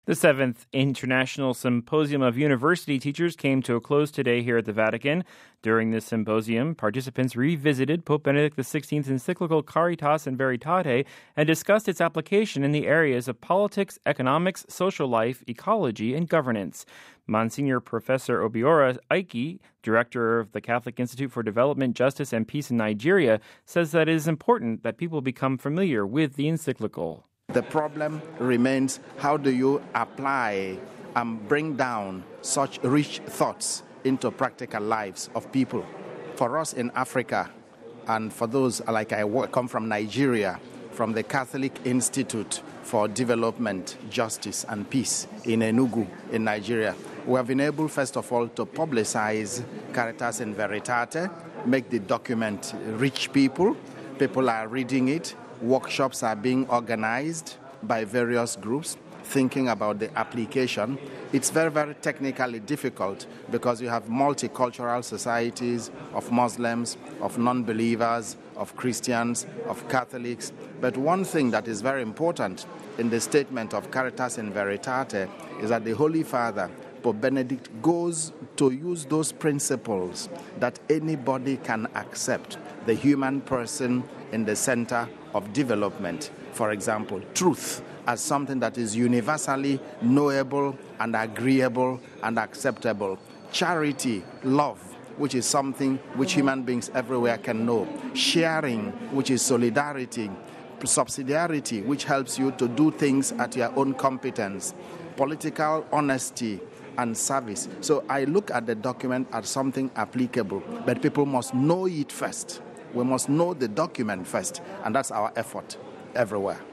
The 7th International Symposium of University Teachers came to a close today here at the Vatican. During this symposium, participants revisited Pope Benedict XVI's encyclical Caritas in Veritate and discussed its application in the areas of politics, economics, social life, ecology, and governance. Monsignor Professor Obiora Aiki, director of the Catholic Institute for Development, Justice, and Peace in Nigeria, says that it is important that people become familiar with the encyclical. The problem remains, how do you apply and bring down such rich thoughts into practical lives of people? For us in Africa, and for those like I come from Nigeria, from the Catholic Institute for Development, Justice and Peace in Enugu in Nigeria, we have been able, first of all, to publicize Caritas in Veritate, make the document reach people. People are reading it. Workshops are being organized by various groups thinking about the application. It's very, very technically difficult because you have multicultural societies of Muslims, of non-believers, of Christians, of Catholics. But one thing that is very important in the statement of Caritas in Veritate is that the Holy Father, Pope Benedict, goes to use those principles that anybody can accept, the human person in the center of development. For example, truth as something that is universally knowable and agreeable and acceptable. Charity, love, which is something which human beings everywhere can know. Sharing, which is solidarity. Subsidiarity, which helps you to do things at your own competence. Political honesty and service. So I look at the document as something applicable, but people must know it first. We must know the document first, and that's our effort everywhere.